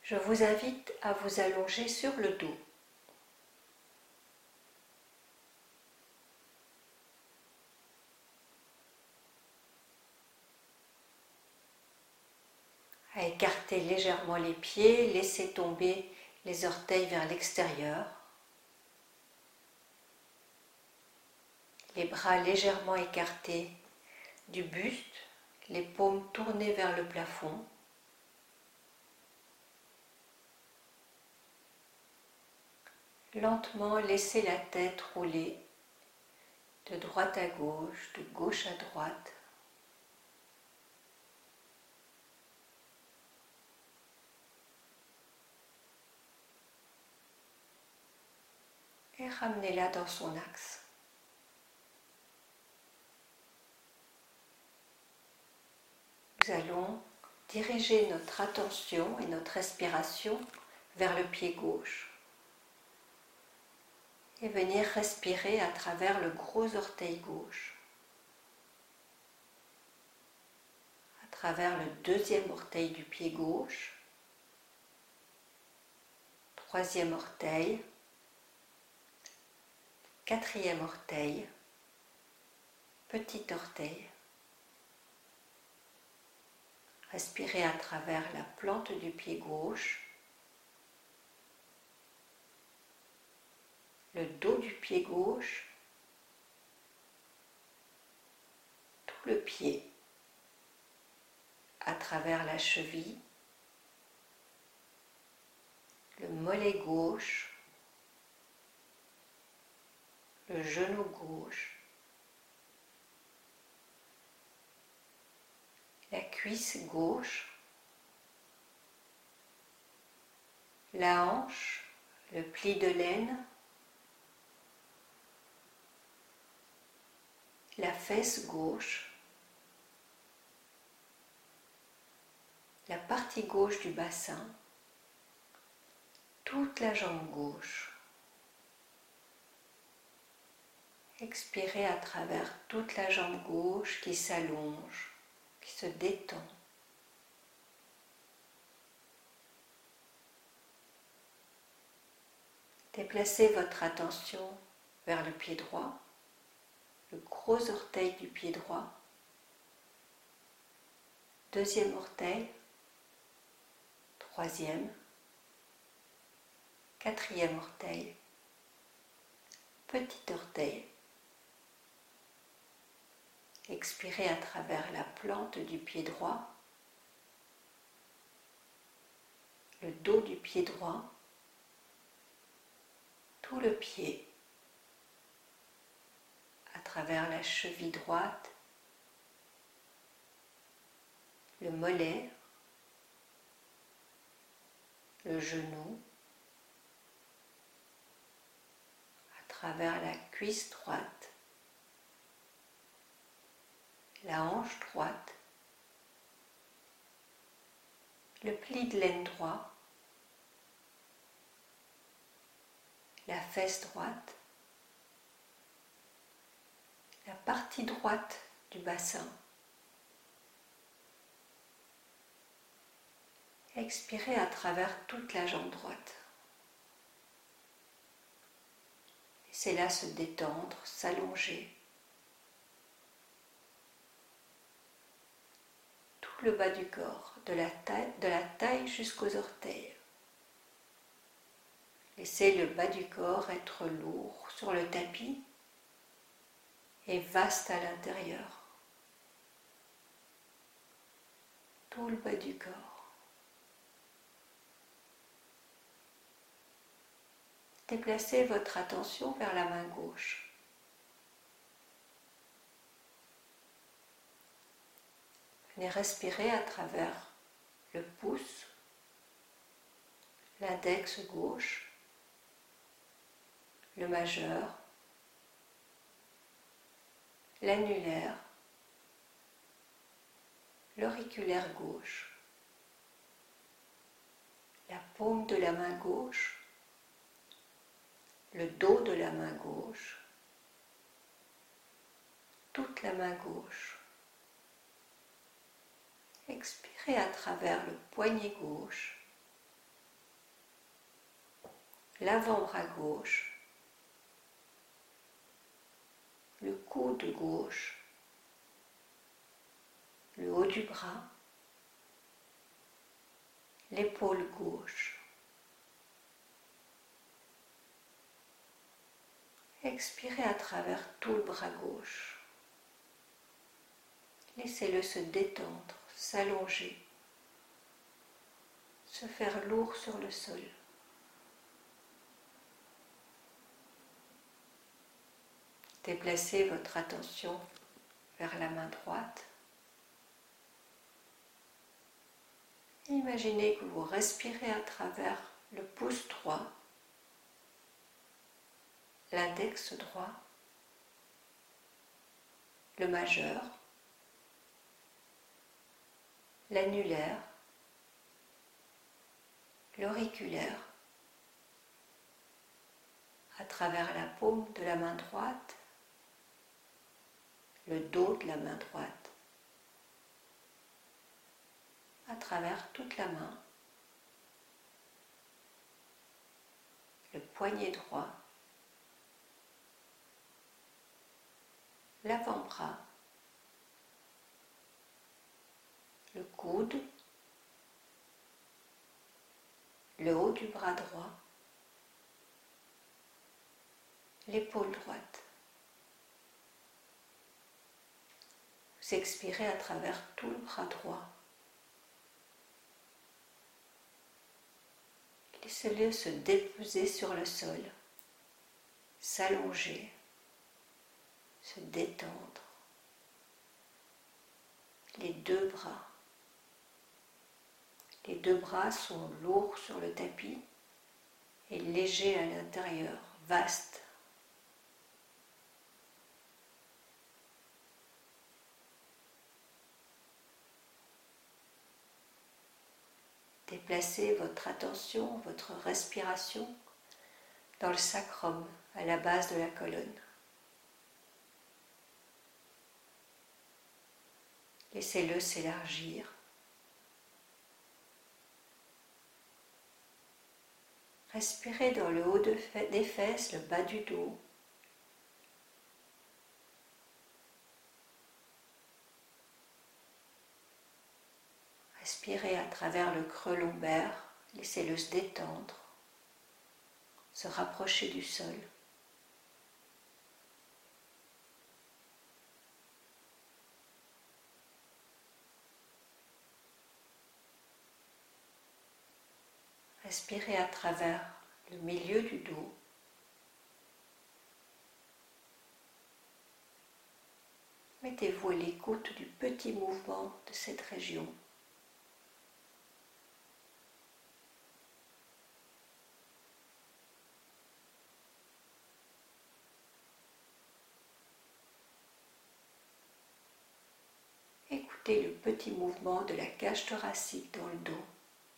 Je vous invite à vous allonger sur le dos. À écarter légèrement les pieds, laisser tomber les orteils vers l'extérieur. Les bras légèrement écartés du buste, les paumes tournées vers le plafond. Lentement laissez la tête rouler de droite à gauche, de gauche à droite. Et ramenez-la dans son axe. Nous allons diriger notre attention et notre respiration vers le pied gauche et venir respirer à travers le gros orteil gauche, à travers le deuxième orteil du pied gauche, troisième orteil, quatrième orteil, petit orteil. Respirez à travers la plante du pied gauche, le dos du pied gauche, tout le pied, à travers la cheville, le mollet gauche, le genou gauche, la cuisse gauche, la hanche, le pli de laine, la fesse gauche, la partie gauche du bassin, toute la jambe gauche. Expirez à travers toute la jambe gauche qui s'allonge, qui se détend. Déplacez votre attention vers le pied droit, le gros orteil du pied droit, deuxième orteil, troisième, quatrième orteil, petit orteil. Expirez à travers la plante du pied droit, le dos du pied droit, tout le pied, à travers la cheville droite, le mollet, le genou, à travers la cuisse droite, la hanche droite, le pli de laine droit, la fesse droite, la partie droite du bassin. Expirez à travers toute la jambe droite. Laissez-la se détendre, s'allonger. Tout le bas du corps, de la taille jusqu'aux orteils. Laissez le bas du corps être lourd sur le tapis et vaste à l'intérieur. Tout le bas du corps. Déplacez votre attention vers la main gauche. Venez respirer à travers le pouce, l'index gauche, le majeur, l'annulaire, l'auriculaire gauche, la paume de la main gauche, le dos de la main gauche, toute la main gauche. Expirez à travers le poignet gauche, l'avant-bras gauche, le coude gauche, le haut du bras, l'épaule gauche. Expirez à travers tout le bras gauche. Laissez-le se détendre, s'allonger, se faire lourd sur le sol. Déplacez votre attention vers la main droite. Imaginez que vous respirez à travers le pouce droit, l'index droit, le majeur, l'annulaire, l'auriculaire, à travers la paume de la main droite, le dos de la main droite, à travers toute la main, le poignet droit, l'avant-bras, le coude, le haut du bras droit, l'épaule droite. Vous expirez à travers tout le bras droit. Laissez-le se déposer sur le sol, s'allonger, se détendre. Les deux bras. Les deux bras sont lourds sur le tapis et légers à l'intérieur, vastes. Déplacez votre attention, votre respiration dans le sacrum, à la base de la colonne. Laissez-le s'élargir. Respirez dans le haut des fesses, le bas du dos. Respirez à travers le creux lombaire, laissez-le se détendre, se rapprocher du sol. Respirez à travers le milieu du dos. Mettez-vous à l'écoute du petit mouvement de cette région. Écoutez le petit mouvement de la cage thoracique dans le dos.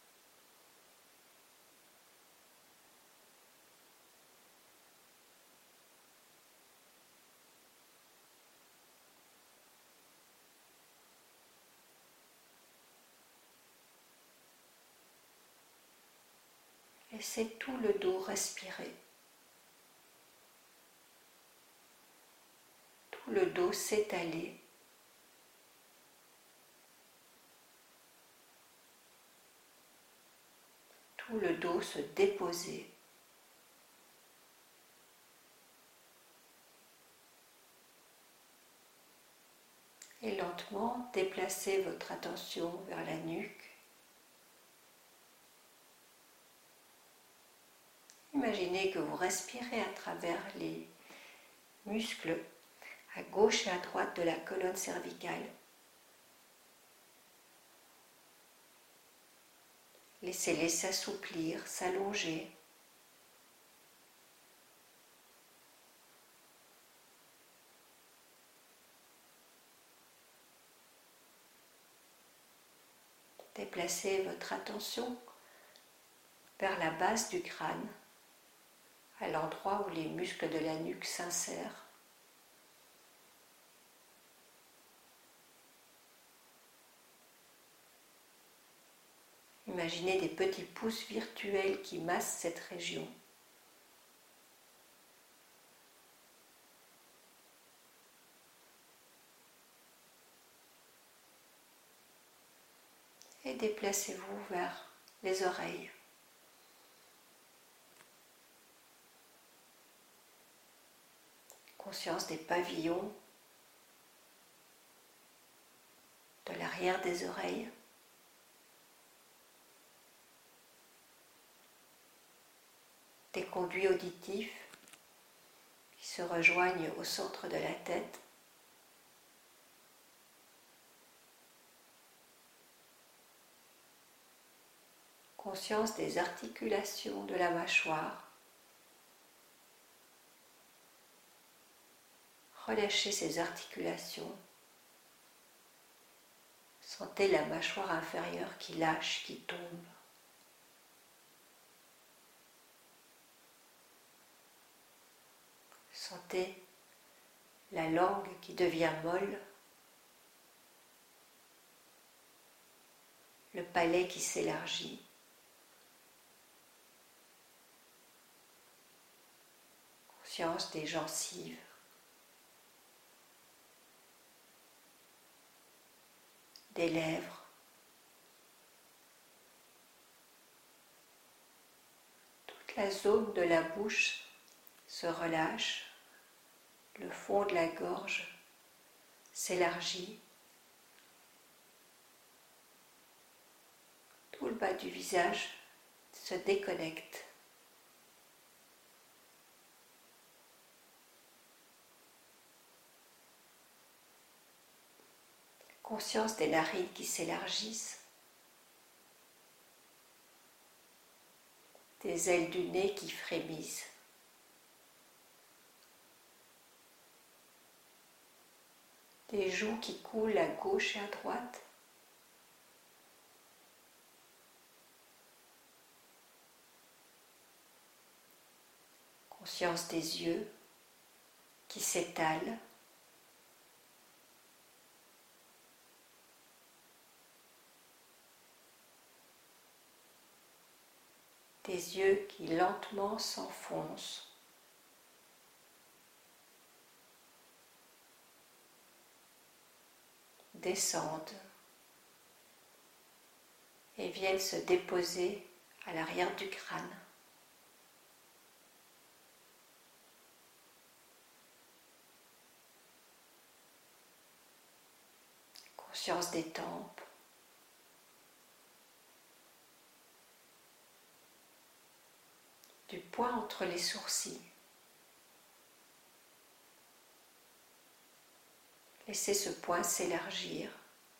Laissez tout le dos respirer. Tout le dos s'étaler. Tout le dos se déposer. Et lentement déplacez votre attention vers la nuque. Imaginez que vous respirez à travers les muscles à gauche et à droite de la colonne cervicale. Laissez-les s'assouplir, s'allonger. Déplacez votre attention vers la base du crâne, à l'endroit où les muscles de la nuque s'insèrent. Imaginez des petits pouces virtuels qui massent cette région. et déplacez-vous vers les oreilles. Conscience des pavillons, de l'arrière des oreilles. Des conduits auditifs qui se rejoignent au centre de la tête. Conscience des articulations de la mâchoire. Relâchez ces articulations. Sentez la mâchoire inférieure qui lâche, qui tombe. Sentez la langue qui devient molle. Le palais qui s'élargit. Conscience des gencives. Des lèvres. Toute la zone de la bouche se relâche. Le fond de la gorge s'élargit. Tout le bas du visage se déconnecte. Conscience des narines qui s'élargissent, des ailes du nez qui frémissent, des joues qui coulent à gauche et à droite, conscience des yeux qui s'étalent, des yeux qui lentement s'enfoncent, descendent et viennent se déposer à l'arrière du crâne. Conscience des tempes, du point entre les sourcils. Laissez ce point s'élargir.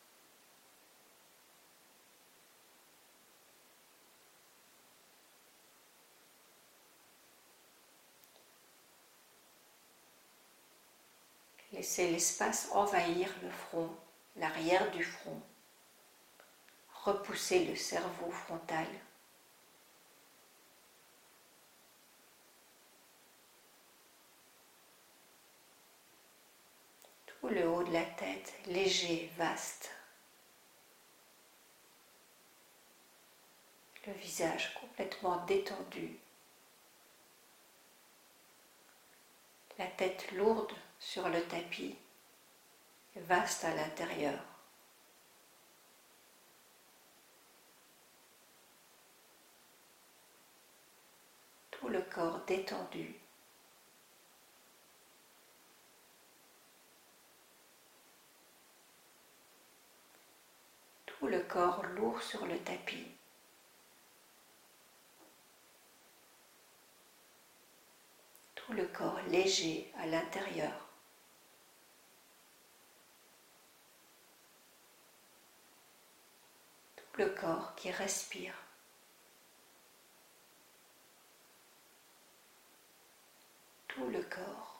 Laissez l'espace envahir le front, l'arrière du front. Repoussez le cerveau frontal. Tout le haut de la tête, léger, vaste. Le visage complètement détendu. La tête lourde sur le tapis, vaste à l'intérieur. Tout le corps détendu. Tout le corps lourd sur le tapis. Tout le corps léger à l'intérieur. Tout le corps qui respire. Tout le corps.